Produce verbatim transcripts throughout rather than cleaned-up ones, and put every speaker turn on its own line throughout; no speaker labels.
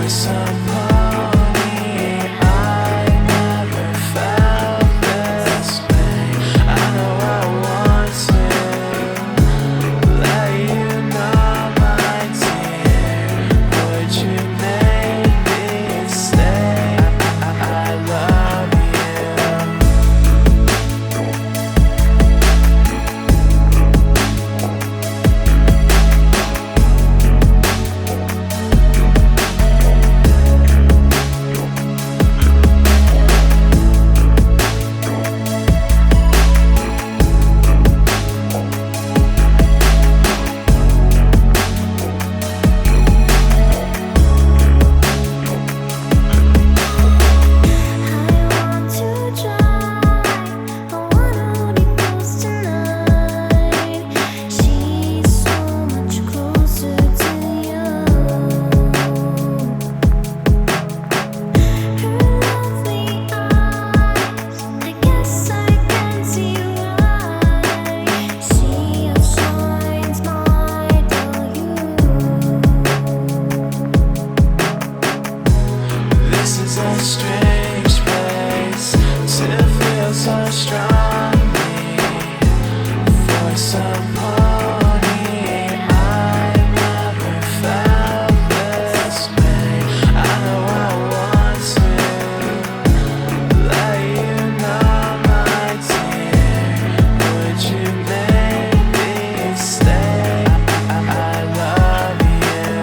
some honey. I never felt this pain. I know I want to let you know my dear. Would you make me stay? I, I love you. This is a strange place to feel so strongly for some honey. I never felt this pain. I know I want to let you know my dear. Would you make me stay? I, I love you.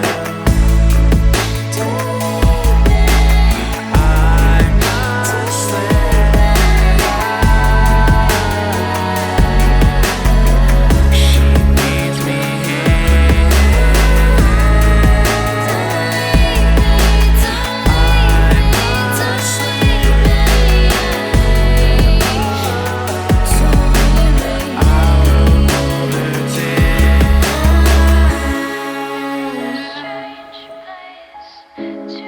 To